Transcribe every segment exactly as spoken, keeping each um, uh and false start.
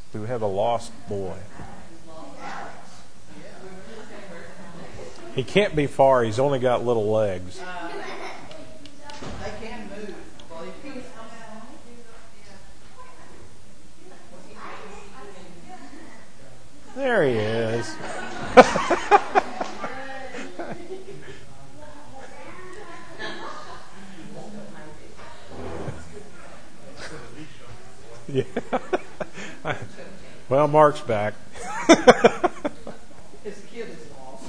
We have a lost boy. He can't be far. He's only got little legs. They can move. There he is. Yeah. Well, Mark's back. His kid is lost.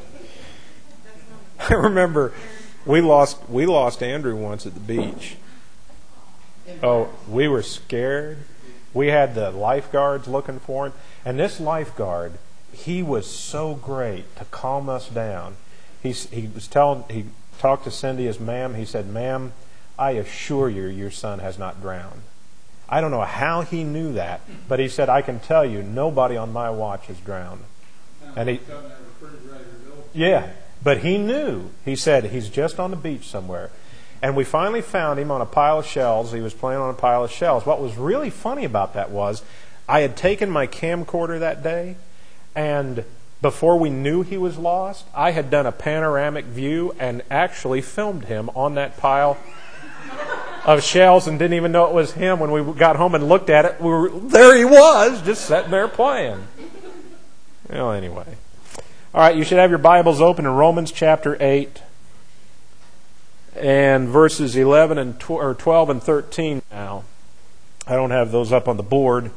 I remember we lost we lost Andrew once at the beach. Oh, we were scared. We had the lifeguards looking for him, and this lifeguard, he was so great to calm us down. He he was telling he talked to Cindy as ma'am. He said, "Ma'am, I assure you, your son has not drowned." I don't know how he knew that, but he said, "I can tell you, nobody on my watch has drowned." And he, yeah, but he knew. He said he's just on the beach somewhere. And we finally found him on a pile of shells. He was playing on a pile of shells. What was really funny about that was I had taken my camcorder that day, and before we knew he was lost, I had done a panoramic view and actually filmed him on that pile of shells and didn't even know it was him. When we got home and looked at it, we were, there he was, just sitting there playing. Well, anyway. All right, you should have your Bibles open in Romans chapter eight and verses eleven and tw- or twelve and thirteen now. I don't have those up on the board.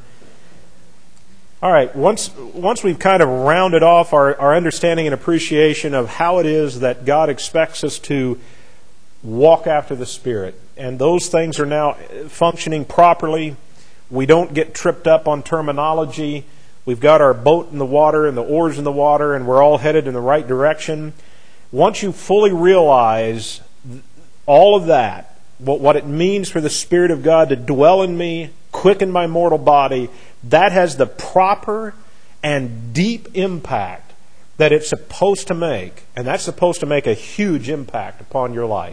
All right, once once we've kind of rounded off our, our understanding and appreciation of how it is that God expects us to walk after the Spirit, and those things are now functioning properly. We don't get tripped up on terminology. We've got our boat in the water and the oars in the water, and we're all headed in the right direction. Once you fully realize all of that, what, what it means for the Spirit of God to dwell in me, quicken my mortal body, that has the proper and deep impact that it's supposed to make. And that's supposed to make a huge impact upon your life.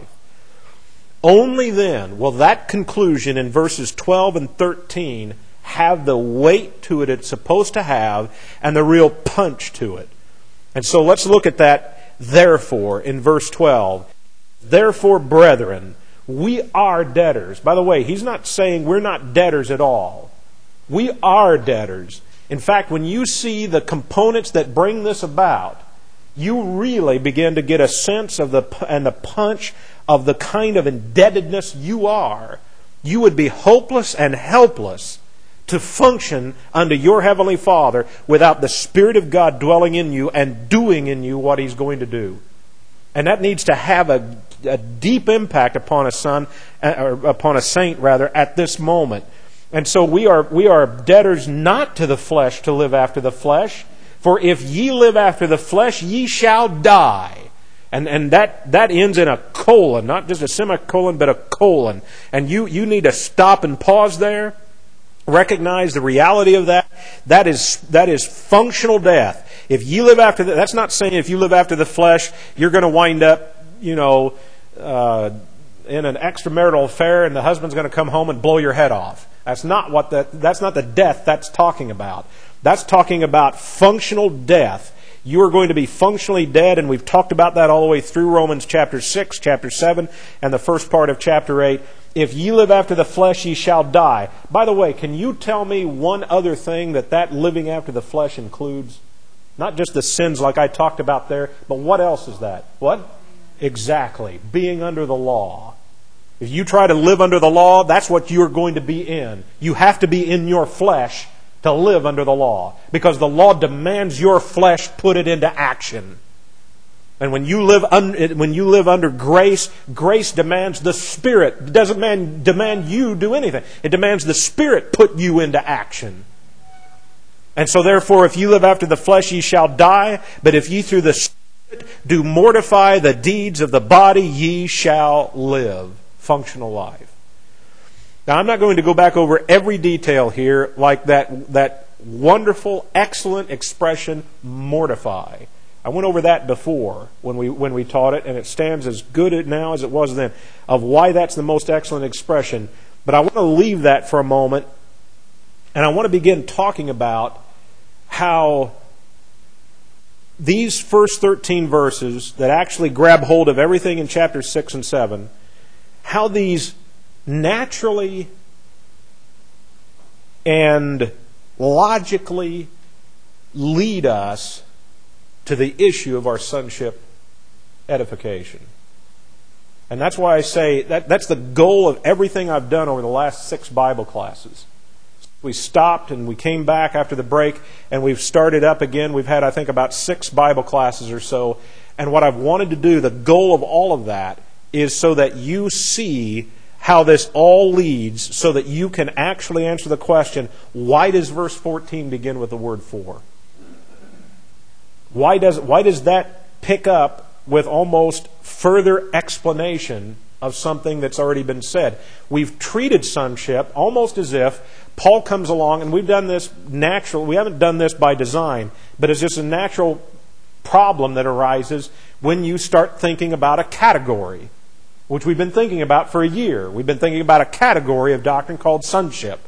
Only then will that conclusion in verses twelve and thirteen have the weight to it it's supposed to have and the real punch to it. And so let's look at that therefore in verse twelve. Therefore, brethren, we are debtors. By the way, he's not saying we're not debtors at all. We are debtors. In fact, when you see the components that bring this about, you really begin to get a sense of the and the punch of the kind of indebtedness you are. You would be hopeless and helpless to function under your Heavenly Father without the Spirit of God dwelling in you and doing in you what He's going to do. And that needs to have a, a deep impact upon a son, or upon a saint rather, at this moment. And so we are we are debtors not to the flesh to live after the flesh. For if ye live after the flesh, ye shall die. And and that, that ends in a colon, not just a semicolon, but a colon. And you, you need to stop and pause there. Recognize the reality of that. That is that is functional death. If you live after the, that's not saying if you live after the flesh, you're going to wind up, you know, uh, in an extramarital affair, and the husband's going to come home and blow your head off. That's not what that. That's not the death that's talking about. That's talking about functional death. You are going to be functionally dead, and we've talked about that all the way through Romans chapter six, chapter seven, and the first part of chapter eight. If ye live after the flesh, ye shall die. By the way, can you tell me one other thing that that living after the flesh includes? Not just the sins like I talked about there, but what else is that? What? Exactly. Being under the law. If you try to live under the law, that's what you're going to be in. You have to be in your flesh to live under the law, because the law demands your flesh put it into action. And when you live un, when you live under grace, grace demands the Spirit. It doesn't man, demand you do anything. It demands the Spirit put you into action. And so therefore, if you live after the flesh, ye shall die. But if ye through the Spirit do mortify the deeds of the body, ye shall live. Functional life. Now, I'm not going to go back over every detail here like that, that wonderful, excellent expression, mortify. I went over that before when we when we taught it, and it stands as good now as it was then, of why that's the most excellent expression. But I want to leave that for a moment And I want to begin talking about how these first thirteen verses that actually grab hold of everything in chapter six and seven, how these naturally and logically lead us to the issue of our sonship edification. And that's why I say that that's the goal of everything I've done over the last six Bible classes. We stopped and we came back after the break and we've started up again. We've had, I think, about six Bible classes or so. And what I've wanted to do, the goal of all of that, is so that you see how this all leads, so that you can actually answer the question, why does verse fourteen begin with the word for? Why does, why does that pick up with almost further explanation of something that's already been said? We've treated sonship almost as if Paul comes along, and we've done this natural. We haven't done this by design, but it's just a natural problem that arises when you start thinking about a category, which we've been thinking about for a year. We've been thinking about a category of doctrine called sonship.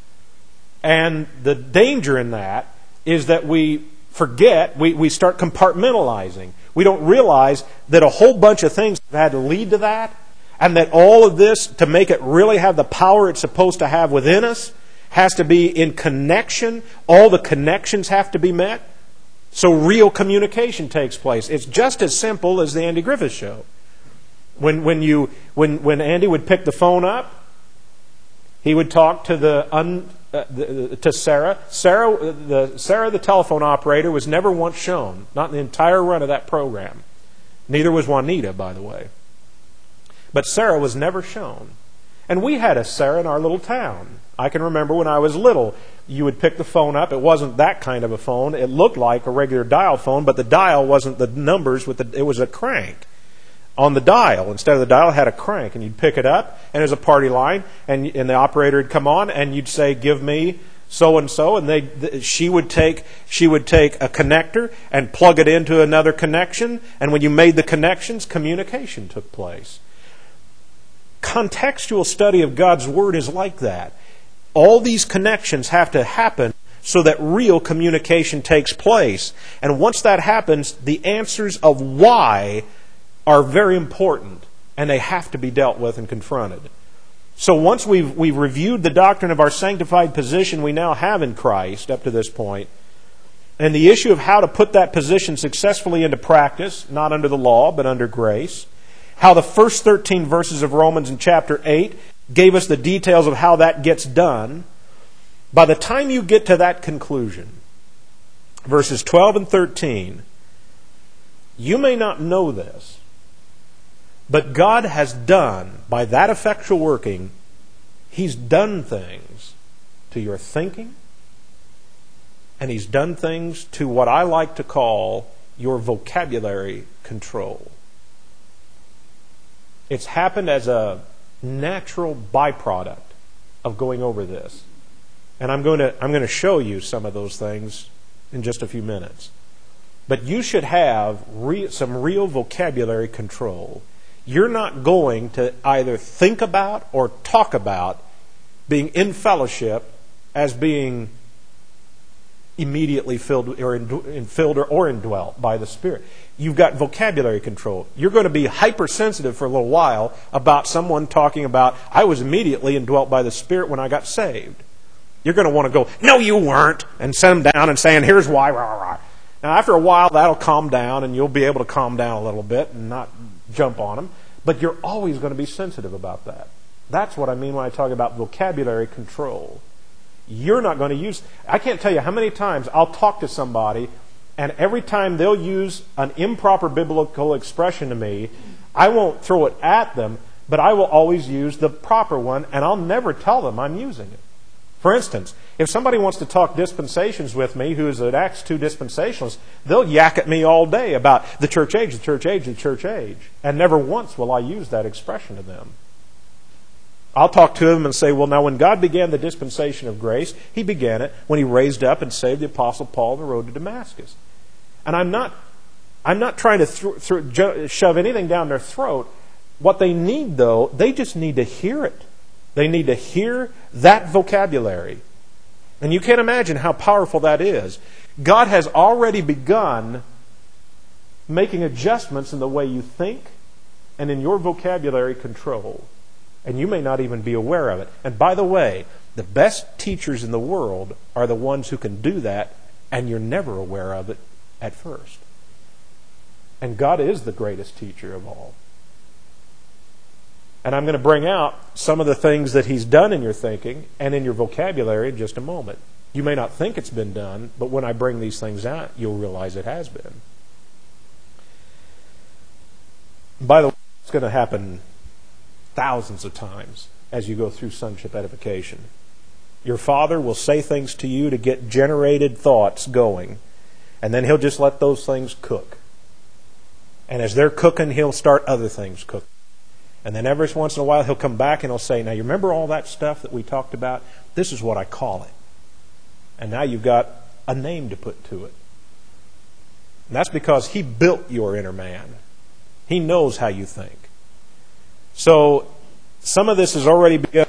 And the danger in that is that we forget, we, we start compartmentalizing. We don't realize that a whole bunch of things have had to lead to that, and that all of this, to make it really have the power it's supposed to have within us, has to be in connection. All the connections have to be met. So real communication takes place. It's just as simple as the Andy Griffith Show. When when you when when Andy would pick the phone up, he would talk to the, un, uh, the to Sarah. Sarah the Sarah the telephone operator was never once shown, not in the entire run of that program. Neither was Juanita, by the way. But Sarah was never shown. And we had a Sarah in our little town. I can remember when I was little, you would pick the phone up. It wasn't that kind of a phone. It looked like a regular dial phone, but the dial wasn't the numbers with the, it was a crank on the dial. Instead of the dial, it had a crank, and you'd pick it up, and there's a party line, and and the operator would come on, and you'd say, "Give me so and so," and they she would take she would take a connector and plug it into another connection, and when you made the connections, communication took place. Contextual study of God's Word is like that. All these connections have to happen so that real communication takes place. And once that happens, the answers of why are very important, and they have to be dealt with and confronted. So once we've, we've reviewed the doctrine of our sanctified position we now have in Christ up to this point, and the issue of how to put that position successfully into practice, not under the law, but under grace, how the first thirteen verses of Romans in chapter eight gave us the details of how that gets done. By the time you get to that conclusion, verses twelve and thirteen, you may not know this, but God has done, by that effectual working, He's done things to your thinking, and He's done things to what I like to call your vocabulary control. It's happened as a natural byproduct of going over this. And I'm going to I'm going to show you some of those things in just a few minutes. But you should have re- some real vocabulary control. You're not going to either think about or talk about being in fellowship as being immediately filled or, in, filled or, or indwelt by the Spirit. You've got vocabulary control. You're going to be hypersensitive for a little while about someone talking about, I was immediately indwelt by the Spirit when I got saved. You're going to want to go, no, you weren't, and set them down and saying, here's why. Rah, rah. Now, after a while, that'll calm down, and you'll be able to calm down a little bit and not jump on them. But you're always going to be sensitive about that. That's what I mean when I talk about vocabulary control. You're not going to use... I can't tell you how many times I'll talk to somebody, and every time they'll use an improper biblical expression to me, I won't throw it at them, but I will always use the proper one, and I'll never tell them I'm using it. For instance, if somebody wants to talk dispensations with me, who is an Acts two dispensationalist, they'll yak at me all day about the church age, the church age, the church age. And never once will I use that expression to them. I'll talk to them and say, well, now when God began the dispensation of grace, He began it when He raised up and saved the Apostle Paul on the road to Damascus. And I'm not, I'm not trying to th- th- shove anything down their throat. What they need, though, they just need to hear it. They need to hear that vocabulary. And you can't imagine how powerful that is. God has already begun making adjustments in the way you think and in your vocabulary control. And you may not even be aware of it. And by the way, the best teachers in the world are the ones who can do that, and you're never aware of it at first. And God is the greatest teacher of all. And I'm going to bring out some of the things that He's done in your thinking and in your vocabulary in just a moment. You may not think it's been done, but when I bring these things out, you'll realize it has been. By the way, it's going to happen thousands of times as you go through sonship edification. Your father will say things to you to get generated thoughts going, and then he'll just let those things cook. And as they're cooking, he'll start other things cooking. And then every once in a while, he'll come back and he'll say, now you remember all that stuff that we talked about? This is what I call it. And now you've got a name to put to it. And that's because He built your inner man. He knows how you think. So some of this has already begun.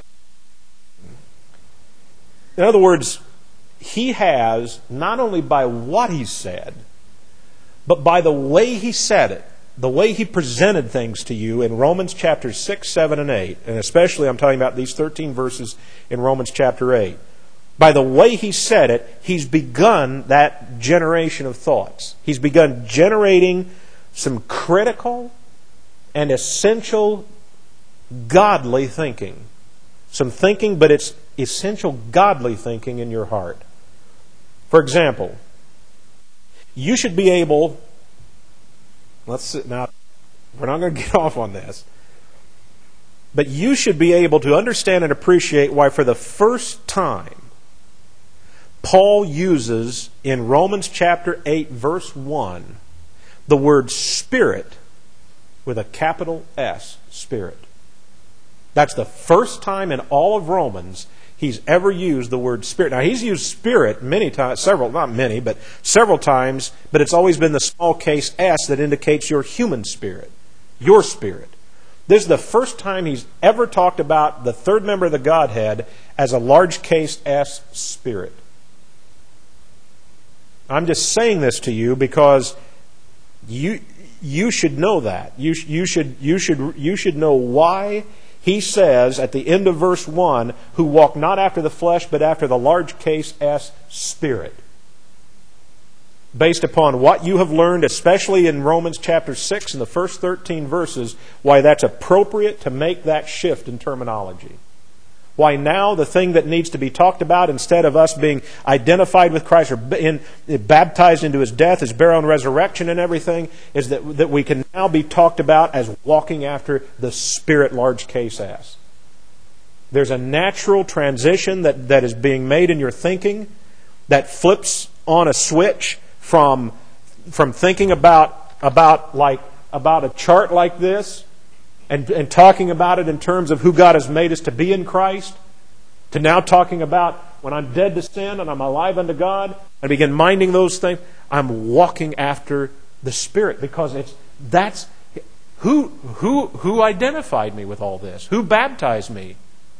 In other words, He has, not only by what He said, but by the way He said it, the way He presented things to you in Romans chapters six, seven, and eight, and especially I'm talking about these thirteen verses in Romans chapter eight. By the way He said it, He's begun that generation of thoughts. He's begun generating some critical and essential godly thinking. Some thinking, but it's essential godly thinking in your heart. For example, you should be able... Let's sit now. We're not going to get off on this. But you should be able to understand and appreciate why for the first time Paul uses in Romans chapter eight verse one the word Spirit with a capital S, Spirit. That's the first time in all of Romans he's ever used the word Spirit. Now, He's used Spirit many times, several, not many, but several times, but it's always been the small case S that indicates your human spirit, your spirit. This is the first time He's ever talked about the third member of the Godhead as a large case S, Spirit. I'm just saying this to you because you you should know that. You, you should you should you should know why He says at the end of verse one, who walk not after the flesh, but after the large case S, Spirit. Based upon what you have learned, especially in Romans chapter six, in the first thirteen verses, why that's appropriate to make that shift in terminology. Why now the thing that needs to be talked about, instead of us being identified with Christ or in, baptized into His death, His burial and resurrection and everything, is that, that we can now be talked about as walking after the Spirit large case S. There's a natural transition that, that is being made in your thinking that flips on a switch from, from thinking about, about, like, about a chart like this And, and talking about it in terms of who God has made us to be in Christ, to now talking about when I'm dead to sin and I'm alive unto God, I begin minding those things. I'm walking after the Spirit because it's that's who who who identified me with all this? Who baptized me?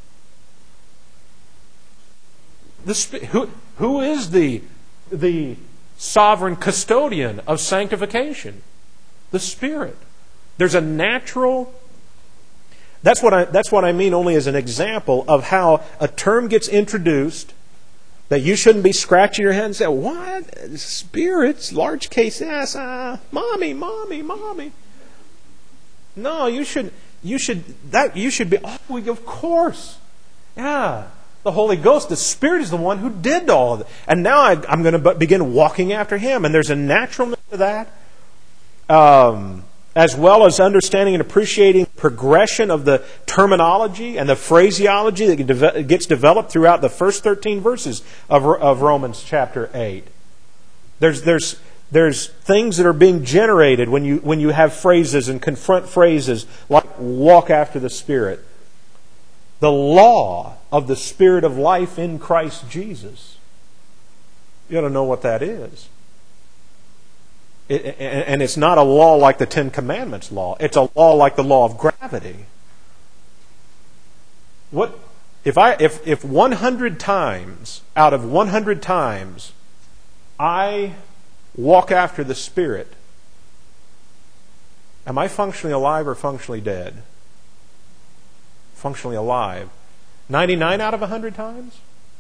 The who who is the the sovereign custodian of sanctification? The Spirit. There's a natural. That's what I that's what I mean only as an example of how a term gets introduced that you shouldn't be scratching your head and say, what? Spirits, large case S, uh, mommy, mommy, mommy. No, you should you should that you should be oh of course. Yeah. The Holy Ghost, the Spirit is the one who did all of it. And now I, I'm going to begin walking after Him. And there's a naturalness to that. Um as well as understanding and appreciating progression of the terminology and the phraseology that gets developed throughout the first thirteen verses of, of Romans chapter eight. There's, there's, there's things that are being generated when you, when you have phrases and confront phrases like walk after the Spirit. The law of the Spirit of life in Christ Jesus. You ought to know what that is. It, and it's not a law like the Ten Commandments law. It's a law like the law of gravity. What If I if if one hundred times out of one hundred times I walk after the Spirit, am I functionally alive or functionally dead? Functionally alive. ninety-nine out of one hundred times?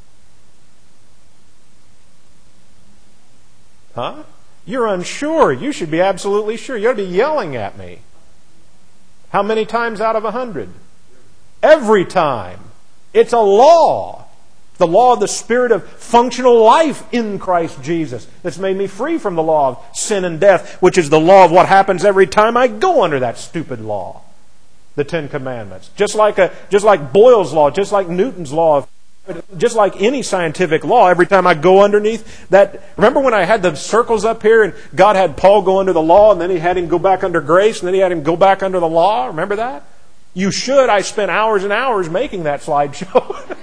Huh? You're unsure. You should be absolutely sure. You ought to be yelling at me. How many times out of one hundred? Every time. It's a law. The law of the Spirit of functional life in Christ Jesus that's made me free from the law of sin and death, which is the law of what happens every time I go under that stupid law. The Ten Commandments. Just like a, just like Boyle's law, just like Newton's law, just like any scientific law, every time I go underneath that. Remember when I had the circles up here and God had Paul go under the law and then He had him go back under grace and then He had him go back under the law? Remember that? You should. I spent hours and hours making that slideshow.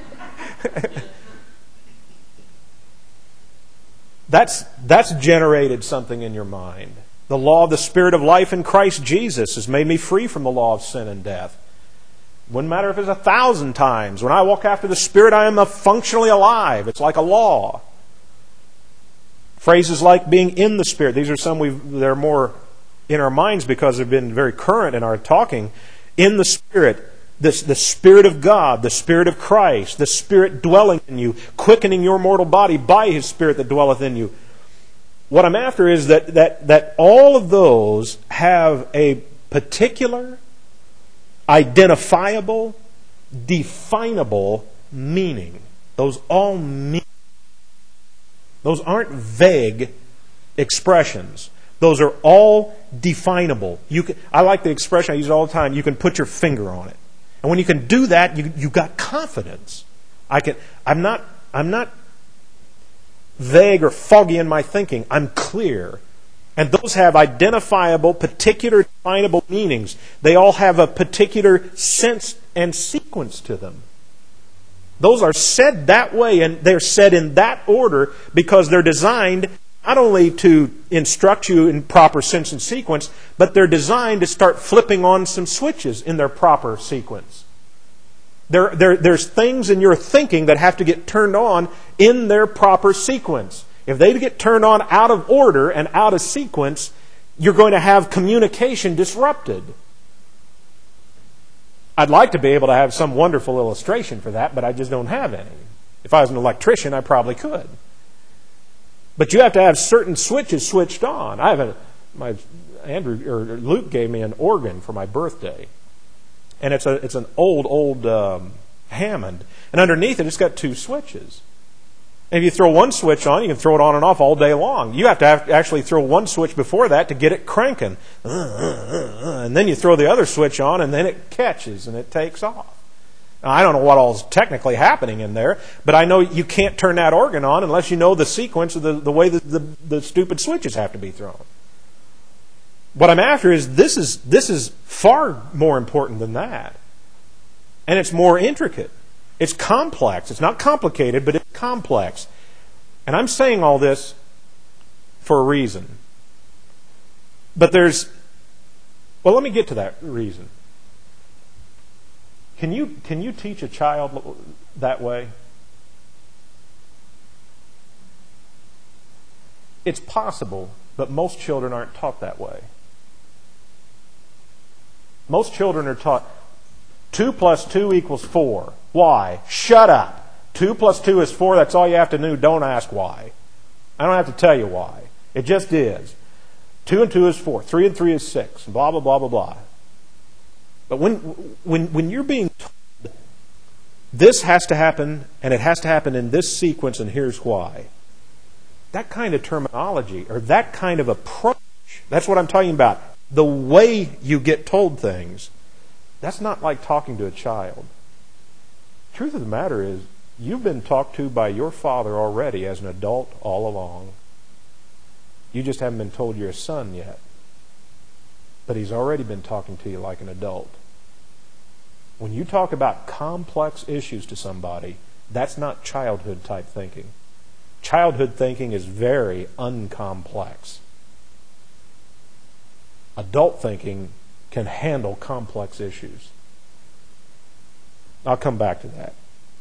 that's, that's generated something in your mind. The law of the Spirit of life in Christ Jesus has made me free from the law of sin and death. Wouldn't matter if it's a thousand times. When I walk after the Spirit, I am functionally alive. It's like a law. Phrases like being in the Spirit. These are some we've, they're more in our minds because they've been very current in our talking. In the Spirit, this, the Spirit of God, the Spirit of Christ, the Spirit dwelling in you, quickening your mortal body by His Spirit that dwelleth in you. What I'm after is that, that, that all of those have a particular, identifiable, definable meaning. Those all mean. Those aren't vague expressions. Those are all definable. You can, I like the expression, I use it all the time, you can put your finger on it. And when you can do that, you you got confidence. I can I'm not I'm not vague or foggy in my thinking. I'm clear. And those have identifiable, particular, definable meanings. They all have a particular sense and sequence to them. Those are said that way, and they're said in that order because they're designed not only to instruct you in proper sense and sequence, but they're designed to start flipping on some switches in their proper sequence. There, there, there's things in your thinking that have to get turned on in their proper sequence. If they get turned on out of order and out of sequence, you're going to have communication disrupted. I'd like to be able to have some wonderful illustration for that, but I just don't have any. If I was an electrician, I probably could. But you have to have certain switches switched on. I have a, my Andrew or Luke gave me an organ for my birthday, and it's a it's an old old um, Hammond, and underneath it, it's got two switches. And if you throw one switch on, you can throw it on and off all day long. You have to have, actually throw one switch before that to get it cranking, uh, uh, uh, and then you throw the other switch on, and then it catches and it takes off. Now, I don't know what all's technically happening in there, but I know you can't turn that organ on unless you know the sequence of the, the way the, the, the stupid switches have to be thrown. What I'm after is this is this is far more important than that. And it's more intricate. It's complex. It's not complicated, but it's complex. And I'm saying all this for a reason. But there's... Well, let me get to that reason. Can you can you teach a child that way? It's possible, but most children aren't taught that way. Most children are taught two plus two equals four. Why? Shut up. Two plus two is four. That's all you have to do. Don't ask why. I don't have to tell you why. It just is. Two and two is four. Three and three is six. Blah, blah, blah, blah, blah. But when when when you're being told this has to happen, and it has to happen in this sequence, and here's why, that kind of terminology, or that kind of approach, that's what I'm talking about. The way you get told things, that's not like talking to a child. Truth of the matter is, you've been talked to by your father already as an adult all along. You just haven't been told you're a son yet. But he's already been talking to you like an adult. When you talk about complex issues to somebody, that's not childhood type thinking. Childhood thinking is very uncomplex. Adult thinking can handle complex issues. I'll come back to that.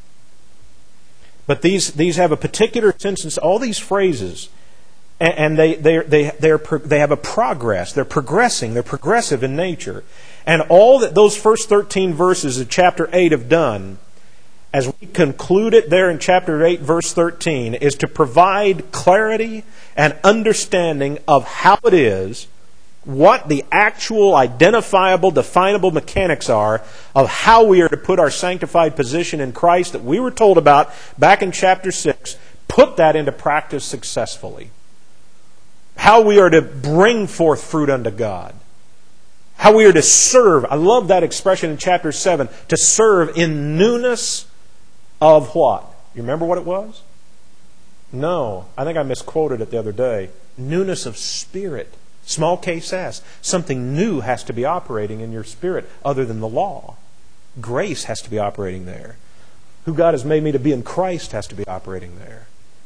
But these, these have a particular sense, all these phrases, and, and they, they, they, they're, they have a progress. They're progressing. They're progressive in nature. And all that those first thirteen verses of chapter eight have done, as we conclude it there in chapter eight, verse thirteen, is to provide clarity and understanding of how it is, what the actual identifiable, definable mechanics are of how we are to put our sanctified position in Christ that we were told about back in chapter six, put that into practice successfully. How we are to bring forth fruit unto God. How we are to serve. I love that expression in chapter seven, to serve in newness of what? You remember what it was? No, I think I misquoted it the other day. Newness of spirit. Small case S. Something new has to be operating in your spirit other than the law. Grace has to be operating there. Who God has made me to be in Christ has to be operating there.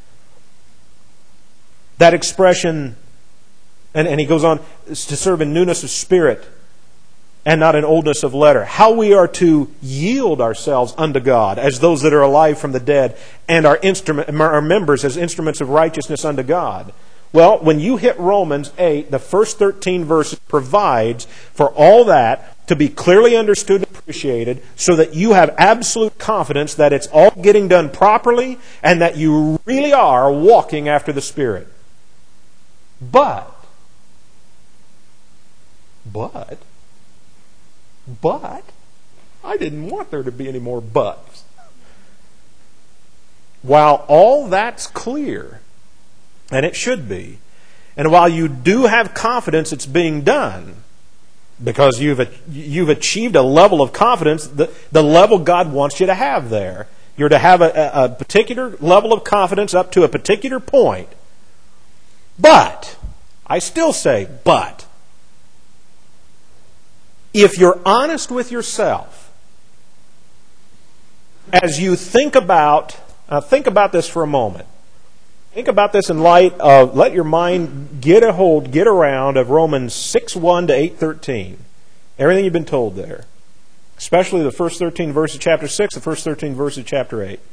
That expression, and, and he goes on, is to serve in newness of spirit and not in oldness of letter. How we are to yield ourselves unto God as those that are alive from the dead, and our instrument, our members as instruments of righteousness unto God. Well, when you hit Romans eight, the first thirteen verses provides for all that to be clearly understood and appreciated so that you have absolute confidence that it's all getting done properly and that you really are walking after the Spirit. But, but, but, I didn't want there to be any more buts. While all that's clear, and it should be, and while you do have confidence it's being done, because you've you've achieved a level of confidence, the, the level God wants you to have there. You're to have a, a particular level of confidence up to a particular point. But, I still say, but, if you're honest with yourself, as you think about, uh, think about this for a moment. Think about this in light of, let your mind get a hold, get around of Romans six one to eight thirteen. Everything you've been told there. Especially the first thirteen verses of chapter six, the first thirteen verses of chapter eight.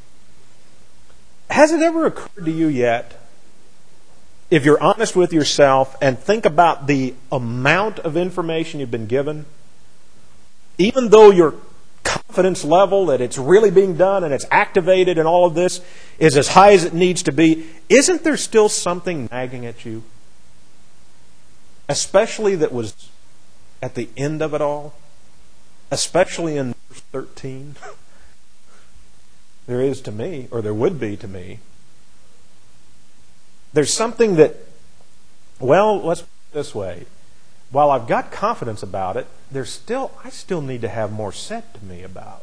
Has it ever occurred to you yet, if you're honest with yourself and think about the amount of information you've been given, even though your confidence level that it's really being done and it's activated and all of this is as high as it needs to be, isn't there still something nagging at you? Especially that was at the end of it all? Especially in verse thirteen? There is to me, or there would be to me. There's something that, well, let's put it this way. While I've got confidence about it, there's still I still need to have more said to me about.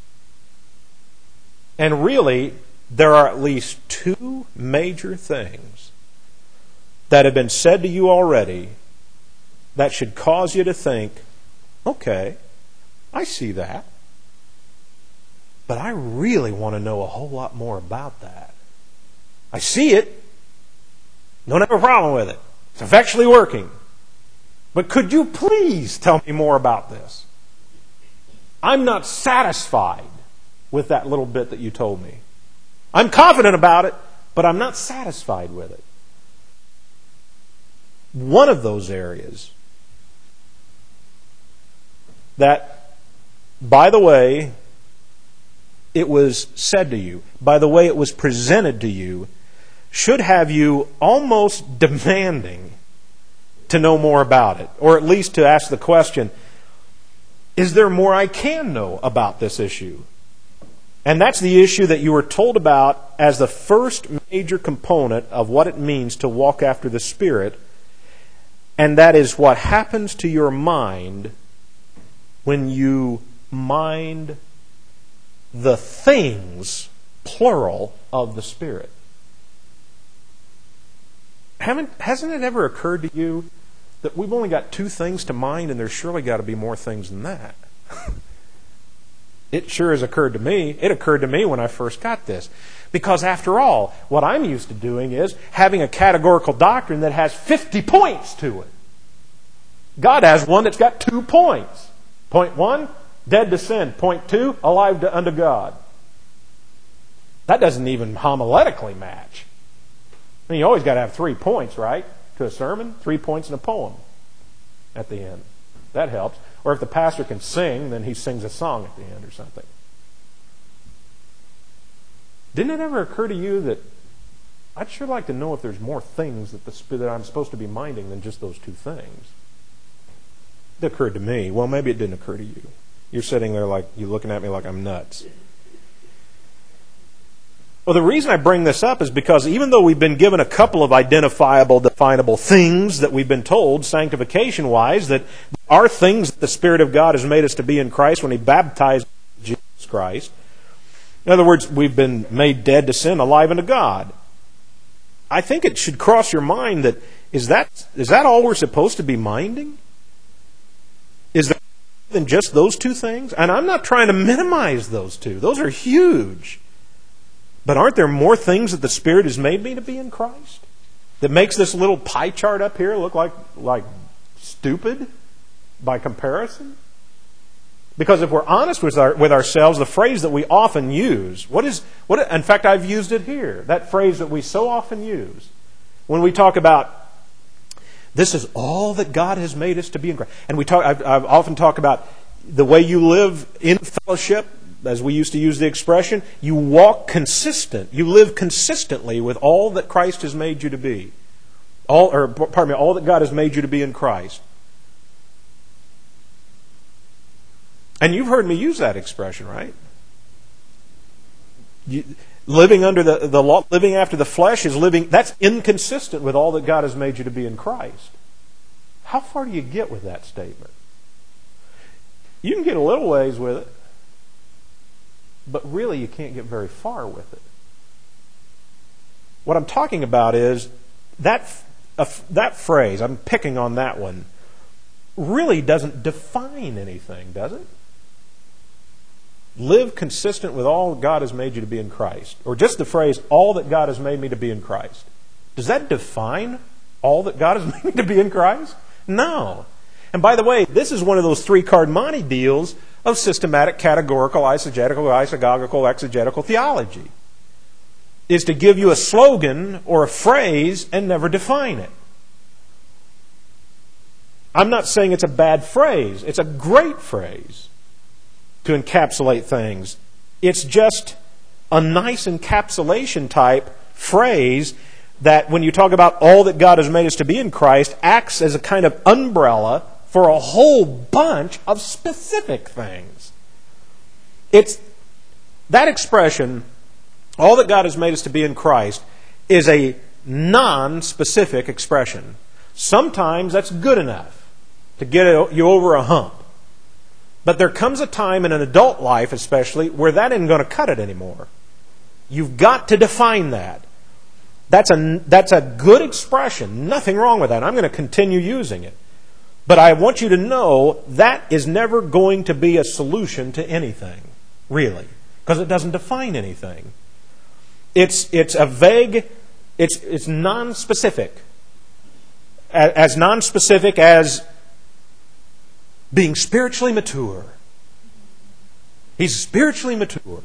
And really, there are at least two major things that have been said to you already that should cause you to think, okay, I see that. But I really want to know a whole lot more about that. I see it. Don't have a problem with it. It's effectually working. But could you please tell me more about this? I'm not satisfied with that little bit that you told me. I'm confident about it, but I'm not satisfied with it. One of those areas that, by the way, it was said to you, by the way it was presented to you, should have you almost demanding to know more about it, or at least to ask the question, is there more I can know about this issue? And that's the issue that you were told about as the first major component of what it means to walk after the Spirit, and that is what happens to your mind when you mind the things, plural, of the Spirit. Haven't, hasn't it ever occurred to you that we've only got two things to mind and there's surely got to be more things than that? It sure has occurred to me. It occurred to me when I first got this. Because after all, what I'm used to doing is having a categorical doctrine that has fifty points to it. God has one that's got two points. Point one, dead to sin. Point two, alive to, unto God. That doesn't even homiletically match. I mean, you always got to have three points, right? To a sermon, three points in a poem at the end. That helps. Or if the pastor can sing, then he sings a song at the end or something. Didn't it ever occur to you that I'd sure like to know if there's more things that, the, that I'm supposed to be minding than just those two things? It occurred to me. Well, maybe it didn't occur to you. You're sitting there like, you're looking at me like I'm nuts. Well, the reason I bring this up is because even though we've been given a couple of identifiable, definable things that we've been told, sanctification-wise, that are things that the Spirit of God has made us to be in Christ when He baptized Jesus Christ. In other words, we've been made dead to sin, alive unto God. I think it should cross your mind that is that is that all we're supposed to be minding? Is there more than just those two things? And I'm not trying to minimize those two. Those are huge. But aren't there more things that the Spirit has made me to be in Christ? That makes this little pie chart up here look like, like stupid by comparison? Because if we're honest with, our, with ourselves, the phrase that we often use, what is, what? In fact, I've used it here, that phrase that we so often use, when we talk about, this is all that God has made us to be in Christ. And we talk, I've, I've often talked about the way you live in fellowship, as we used to use the expression, you walk consistent, you live consistently with all that Christ has made you to be. All, or pardon me, all that God has made you to be in Christ. And you've heard me use that expression, right? You, living under the, the law, living after the flesh is living, that's inconsistent with all that God has made you to be in Christ. How far do you get with that statement? You can get a little ways with it, but really you can't get very far with it. What I'm talking about is that, uh, that phrase, I'm picking on that one, really doesn't define anything, does it? Live consistent with all that God has made you to be in Christ. Or just the phrase, all that God has made me to be in Christ. Does that define all that God has made me to be in Christ? No. And by the way, this is one of those three-card Monte deals of systematic, categorical, eisegetical, isagogical, exegetical theology. Is to give you a slogan or a phrase and never define it. I'm not saying it's a bad phrase. It's a great phrase to encapsulate things. It's just a nice encapsulation type phrase that when you talk about all that God has made us to be in Christ, acts as a kind of umbrella for a whole bunch of specific things. It's that expression, all that God has made us to be in Christ, is a non-specific expression. Sometimes that's good enough to get you over a hump. But there comes a time in an adult life especially where that isn't going to cut it anymore. You've got to define that. That's a, that's a good expression. Nothing wrong with that. I'm going to continue using it. But I want you to know that is never going to be a solution to anything, really, because it doesn't define anything. It's it's a vague, it's it's non-specific. As non-specific as being spiritually mature. He's spiritually mature.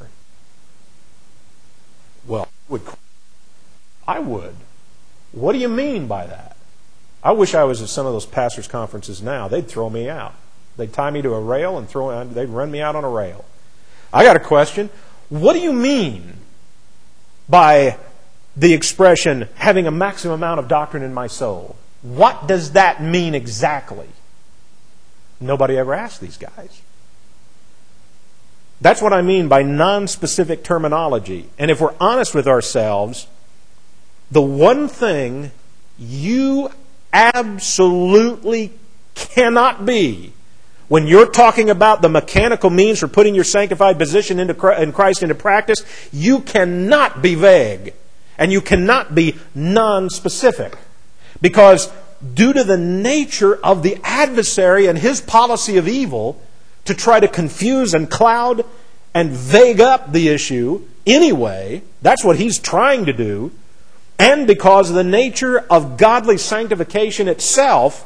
Well, would I would. What do you mean by that? I wish I was at some of those pastors' conferences now. They'd throw me out. They'd tie me to a rail and throw. They'd run me out on a rail. I got a question. What do you mean by the expression having a maximum amount of doctrine in my soul? What does that mean exactly? Nobody ever asked these guys. That's what I mean by non-specific terminology. And if we're honest with ourselves, the one thing you absolutely cannot be when you're talking about the mechanical means for putting your sanctified position into in Christ into practice, you cannot be vague and you cannot be non-specific. Because due to the nature of the adversary and his policy of evil to try to confuse and cloud and vague up the issue anyway, that's what he's trying to do, and because of the nature of godly sanctification itself,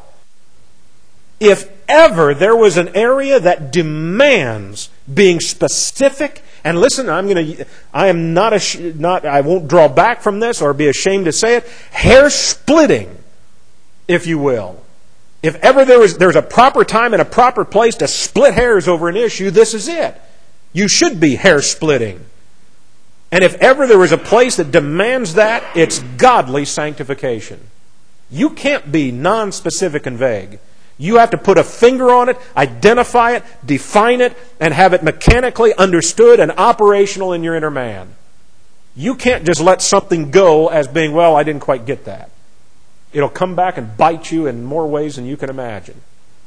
if ever there was an area that demands being specific And listen, I'm going to, I am not, a, not, I won't draw back from this or be ashamed to say it. Hair splitting, if you will. If ever there is, there's a proper time and a proper place to split hairs over an issue, this is it. You should be hair splitting. And if ever there is a place that demands that, it's godly sanctification. You can't be non-specific and vague. You have to put a finger on it, identify it, define it, and have it mechanically understood and operational in your inner man. You can't just let something go as being, well, I didn't quite get that. It'll come back and bite you in more ways than you can imagine.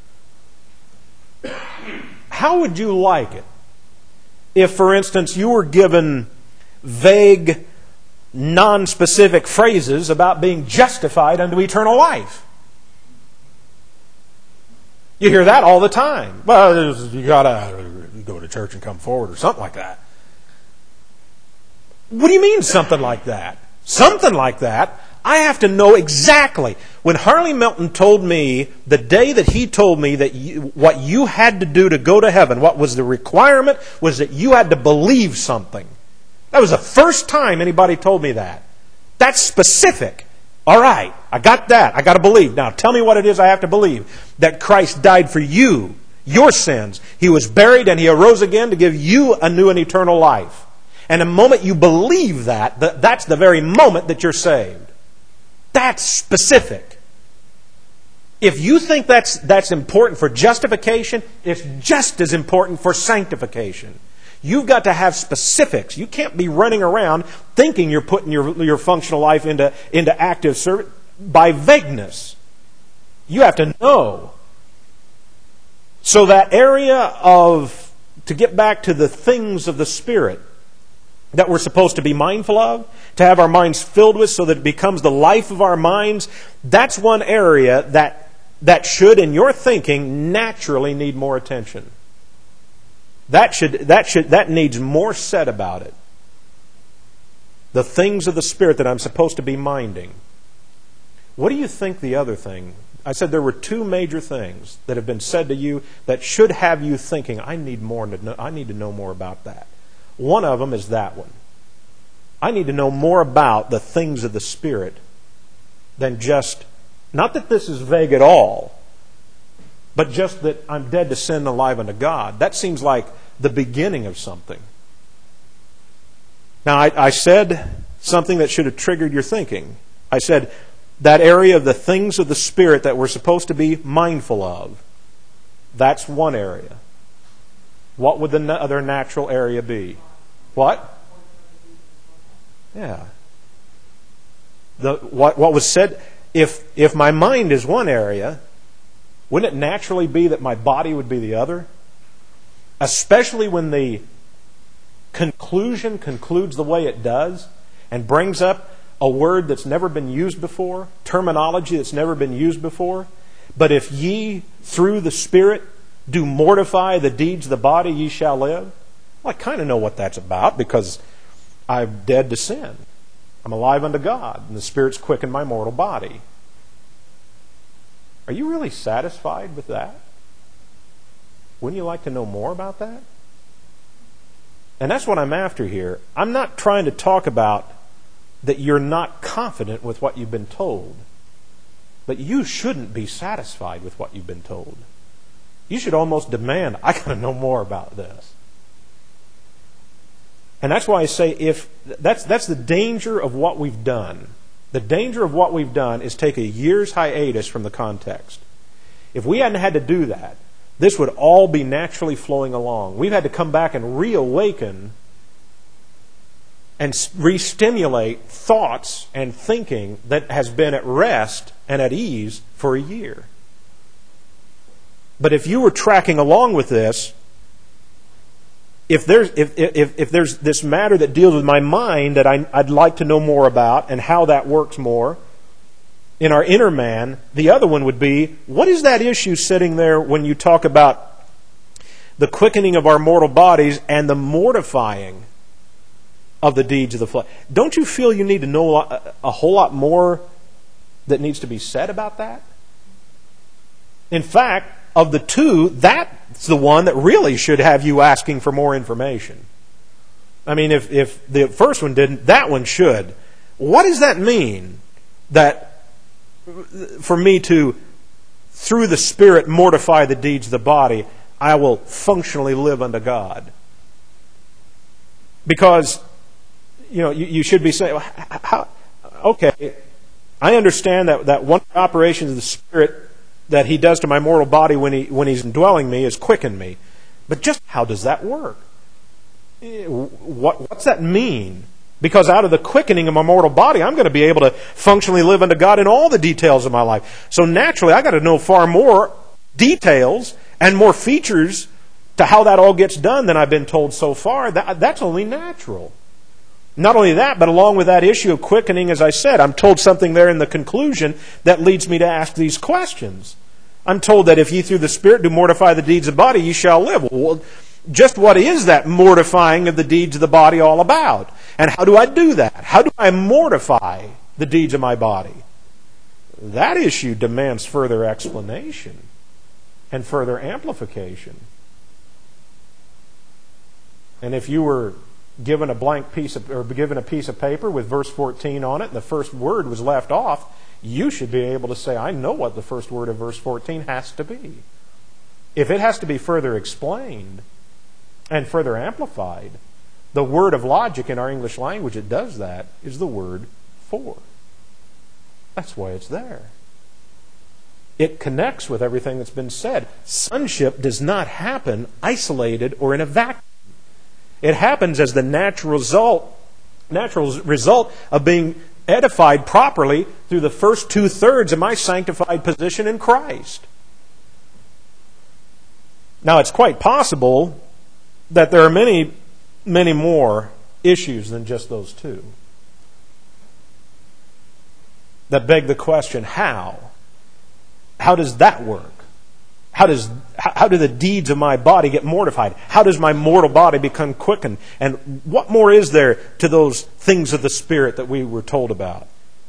How would you like it if, for instance, you were given vague, non-specific phrases about being justified unto eternal life? You hear that all the time. Well, you got to go to church and come forward or something like that. What do you mean something like that? Something like that? I have to know exactly. When Harley Melton told me, the day that he told me that you, what you had to do to go to heaven, what was the requirement, was that you had to believe something. That was the first time anybody told me that. That's specific. All right, I got that. I got to believe. Now tell me what it is I have to believe. That Christ died for you, your sins. He was buried and He arose again to give you a new and eternal life. And the moment you believe that, that's the very moment that you're saved. That's specific. If you think that's, that's important for justification, it's just as important for sanctification. You've got to have specifics. You can't be running around thinking you're putting your, your functional life into, into active service by vagueness. You have to know. So that area of, to get back to the things of the Spirit that we're supposed to be mindful of, to have our minds filled with so that it becomes the life of our minds, that's one area that, that should, in your thinking, naturally need more attention. That should that should that needs more said about it. The things of the Spirit that I'm supposed to be minding. What do you think the other thing? I said there were two major things that have been said to you that should have you thinking, I need more to know, I need to know more about that. One of them is that one. I need to know more about the things of the Spirit than just, not that this is vague at all, but just that I'm dead to sin and alive unto God. That seems like the beginning of something. Now, I, I said something that should have triggered your thinking. I said that area of the things of the Spirit that we're supposed to be mindful of, that's one area. What would the other natural area be? What? Yeah. The, what, what was said, if, if my mind is one area, wouldn't it naturally be that my body would be the other? Especially when the conclusion concludes the way it does and brings up a word that's never been used before, terminology that's never been used before. But if ye, through the Spirit, do mortify the deeds of the body, ye shall live. Well, I kind of know what that's about because I'm dead to sin. I'm alive unto God, and the Spirit's quickened my mortal body. Are you really satisfied with that? Wouldn't you like to know more about that? And that's what I'm after here. I'm not trying to talk about that you're not confident with what you've been told. But you shouldn't be satisfied with what you've been told. You should almost demand, I got to know more about this. And that's why I say if that's that's the danger of what we've done. The danger of what we've done is take a year's hiatus from the context. If we hadn't had to do that, this would all be naturally flowing along. We've had to come back and reawaken and re-stimulate thoughts and thinking that has been at rest and at ease for a year. But if you were tracking along with this, if there's if if, if there's this matter that deals with my mind that I, I'd like to know more about and how that works more in our inner man, the other one would be, what is that issue sitting there when you talk about the quickening of our mortal bodies and the mortifying of the deeds of the flesh? Don't you feel you need to know a, a whole lot more that needs to be said about that? In fact, of the two, that's the one that really should have you asking for more information. I mean, if, if the first one didn't, that one should. What does that mean? That for me to, through the Spirit, mortify the deeds of the body, I will functionally live unto God. Because, you know, you, you should be saying, how, okay, I understand that, that one of the operations of the Spirit that He does to my mortal body when, he, when He's indwelling me is quicken me. But just how does that work? What, what's that mean? Because out of the quickening of my mortal body, I'm going to be able to functionally live unto God in all the details of my life. So naturally, I got to know far more details and more features to how that all gets done than I've been told so far. That, that's only natural. Not only that, but along with that issue of quickening, as I said, I'm told something there in the conclusion that leads me to ask these questions. I'm told that if ye through the Spirit do mortify the deeds of the body, ye shall live. Well, just what is that mortifying of the deeds of the body all about? And how do I do that? How do I mortify the deeds of my body? That issue demands further explanation and further amplification. And if you were given a blank piece of, or given a piece of paper with verse fourteen on it, and the first word was left off, you should be able to say, I know what the first word of verse fourteen has to be. If it has to be further explained and further amplified, the word of logic in our English language that does that is the word for. That's why it's there. It connects with everything that's been said. Sonship does not happen isolated or in a vacuum. It happens as the natural result, natural result of being edified properly through the first two-thirds of my sanctified position in Christ. Now, it's quite possible that there are many, many more issues than just those two that beg the question, how? How does that work? How does how do the deeds of my body get mortified? How does my mortal body become quickened? And what more is there to those things of the Spirit that we were told about?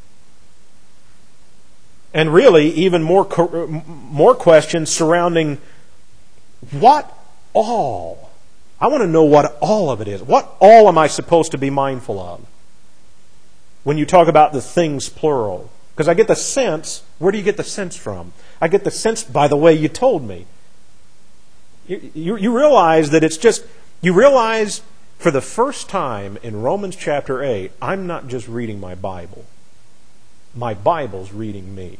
And really, even more more questions surrounding what all? I want to know what all of it is. What all am I supposed to be mindful of? When you talk about the things plural. Because I get the sense, where do you get the sense from? I get the sense by the way you told me. You, you, you realize that it's just, you realize for the first time in Romans chapter eight, I'm not just reading my Bible. My Bible's reading me.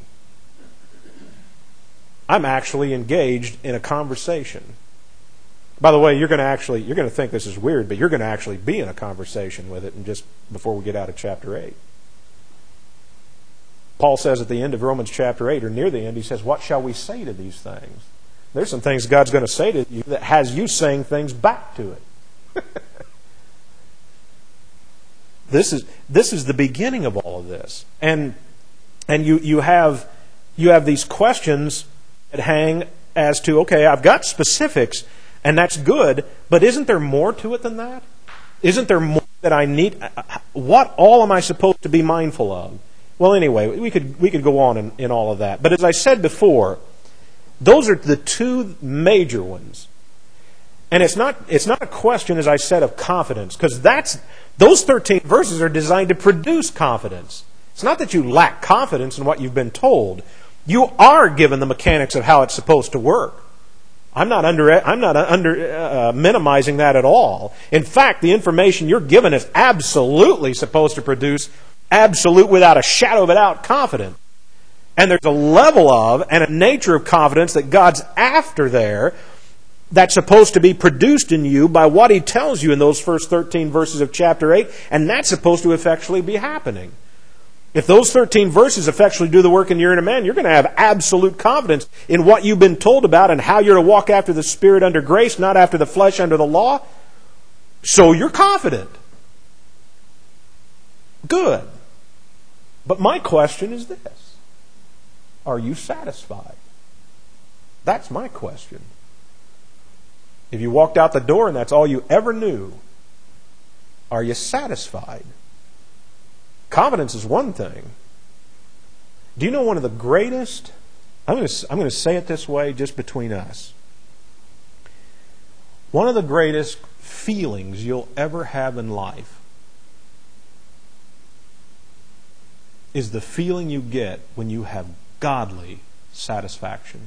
I'm actually engaged in a conversation. By the way, you're going to actually, you're going to think this is weird, but you're going to actually be in a conversation with it and just before we get out of chapter eight. Paul says at the end of Romans chapter eight, or near the end, he says, what shall we say to these things? There's some things God's going to say to you that has you saying things back to it. This is this is the beginning of all of this. And and you, you have you have these questions that hang as to, okay, I've got specifics, and that's good, but isn't there more to it than that? Isn't there more that I need? What all am I supposed to be mindful of? Well, anyway, we could we could go on in, in all of that. But as I said before, those are the two major ones. And it's not it's not a question, as I said, of confidence, because that's those thirteen verses are designed to produce confidence. It's not that you lack confidence in what you've been told. You are given the mechanics of how it's supposed to work. I'm not under I'm not under uh, minimizing that at all. In fact, the information you're given is absolutely supposed to produce absolute, without a shadow of a doubt, confidence. And there's a level of and a nature of confidence that God's after there that's supposed to be produced in you by what He tells you in those first thirteen verses of chapter eight, and that's supposed to effectually be happening. If those thirteen verses effectually do the work in your inner man, you're going to have absolute confidence in what you've been told about and how you're to walk after the Spirit under grace, not after the flesh under the law. So you're confident. Good. But my question is this. Are you satisfied? That's my question. If you walked out the door and that's all you ever knew, are you satisfied? Confidence is one thing. Do you know one of the greatest, I'm going to, I'm going to say it this way just between us. One of the greatest feelings you'll ever have in life is the feeling you get when you have godly satisfaction.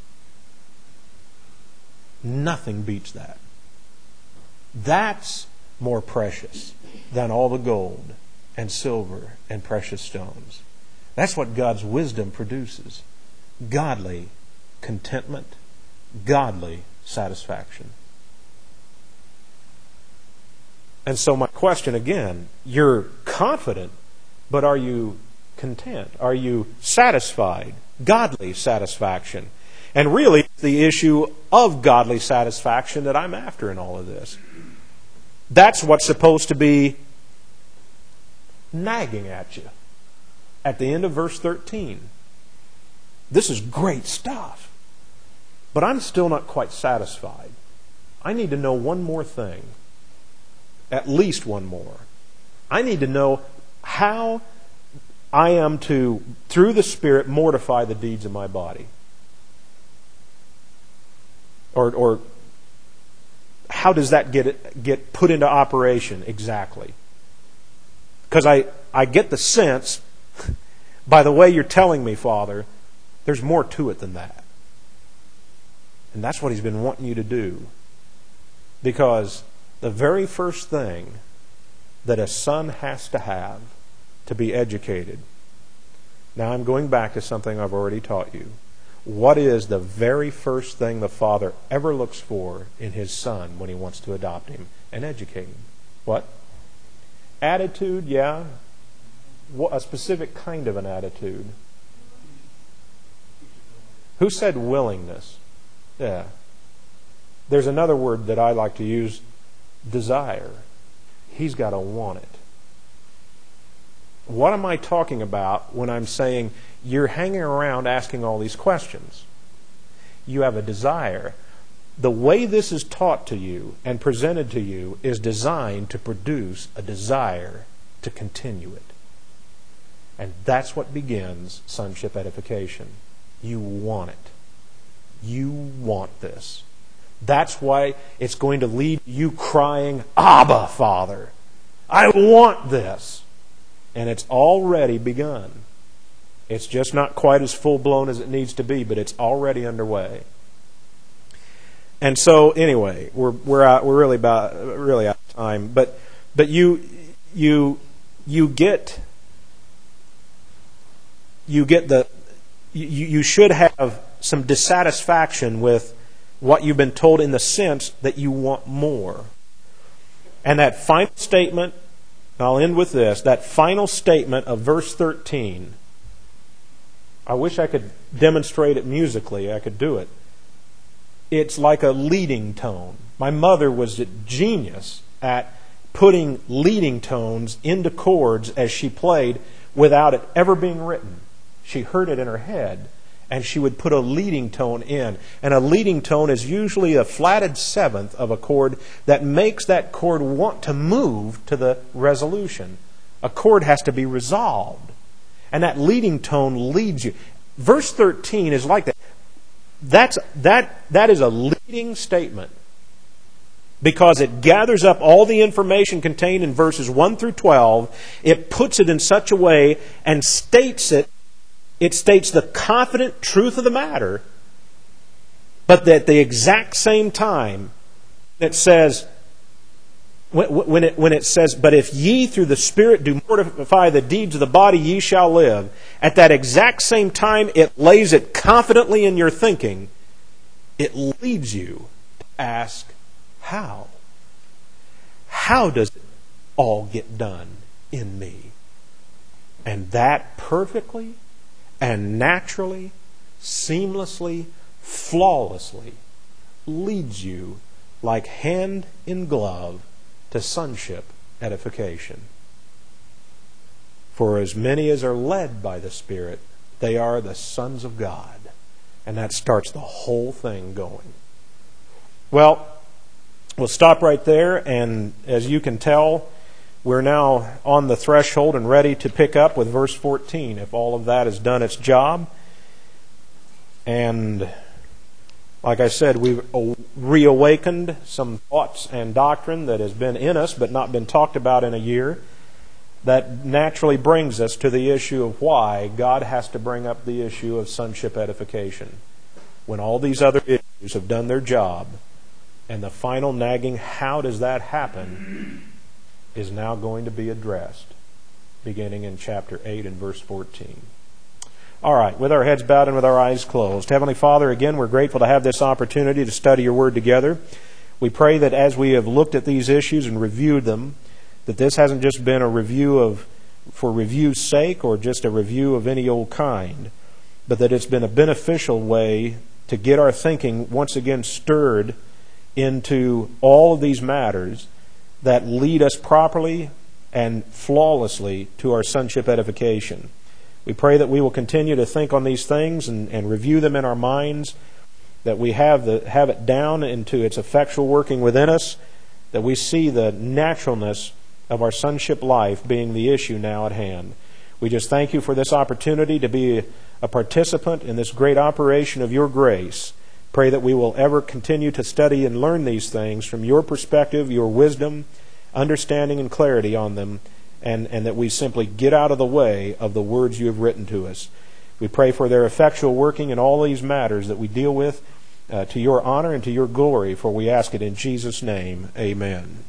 Nothing beats that. That's more precious than all the gold and silver and precious stones. That's what God's wisdom produces. Godly contentment, godly satisfaction. And so my question again, you're confident, but are you content? Are you satisfied? Godly satisfaction. And really, it's the issue of godly satisfaction that I'm after in all of this. That's what's supposed to be nagging at you at the end of verse thirteen. This is great stuff, but I'm still not quite satisfied. I need to know one more thing, at least one more. I need to know how I am to, through the Spirit, mortify the deeds of my body. Or, or how does that get get put into operation exactly? Because I, I get the sense, by the way you're telling me, Father, there's more to it than that. And that's what He's been wanting you to do. Because the very first thing that a son has to have to be educated. Now I'm going back to something I've already taught you. What is the very first thing the father ever looks for in his son when he wants to adopt him and educate him? What? Attitude, yeah. A specific kind of an attitude. Who said willingness? Yeah. There's another word that I like to use, desire. He's got to want it. What am I talking about when I'm saying you're hanging around asking all these questions? You have a desire. The way this is taught to you and presented to you is designed to produce a desire to continue it. And that's what begins sonship edification. You want it. You want this. That's why it's going to lead you crying, Abba, Father. I want this. And it's already begun. It's just not quite as full-blown as it needs to be, but it's already underway. And so, anyway, we're we're out, we're really about really out of time. But but you you you get you get the you, you should have some dissatisfaction with what you've been told in the sense that you want more. And that final statement, I'll end with this, that final statement of verse thirteen, I wish I could demonstrate it musically. I could do it. It's like a leading tone. My mother was a genius at putting leading tones into chords as she played without it ever being written. She heard it in her head, and she would put a leading tone in. And a leading tone is usually a flatted seventh of a chord that makes that chord want to move to the resolution. A chord has to be resolved. And that leading tone leads you. Verse thirteen is like that. That's, that, that is a leading statement because it gathers up all the information contained in verses one through twelve. It puts it in such a way and states it. It states the confident truth of the matter, but at the exact same time, it says, when it, when it says, but if ye through the Spirit do mortify the deeds of the body, ye shall live. At that exact same time, it lays it confidently in your thinking. It leads you to ask, how? How does it all get done in me? And that perfectly and naturally, seamlessly, flawlessly leads you like hand in glove to sonship edification. For as many as are led by the Spirit, they are the sons of God. And that starts the whole thing going. Well, we'll stop right there, and as you can tell, we're now on the threshold and ready to pick up with verse fourteen, if all of that has done its job. And Like I said, we've reawakened some thoughts and doctrine that has been in us but not been talked about in a year. That naturally brings us to the issue of why God has to bring up the issue of sonship edification. When all these other issues have done their job, and the final nagging, how does that happen, is now going to be addressed, beginning in chapter eight and verse fourteen. All right, with our heads bowed and with our eyes closed. Heavenly Father, again, we're grateful to have this opportunity to study your Word together. We pray that as we have looked at these issues and reviewed them, that this hasn't just been a review of for review's sake or just a review of any old kind, but that it's been a beneficial way to get our thinking once again stirred into all of these matters that lead us properly and flawlessly to our sonship edification. We pray that we will continue to think on these things and, and review them in our minds, that we have the have it down into its effectual working within us, that we see the naturalness of our sonship life being the issue now at hand. We just thank you for this opportunity to be a participant in this great operation of your grace. Pray that we will ever continue to study and learn these things from your perspective, your wisdom, understanding, and clarity on them, and, and that we simply get out of the way of the words you have written to us. We pray for their effectual working in all these matters that we deal with, uh, to your honor and to your glory, for we ask it in Jesus' name. Amen.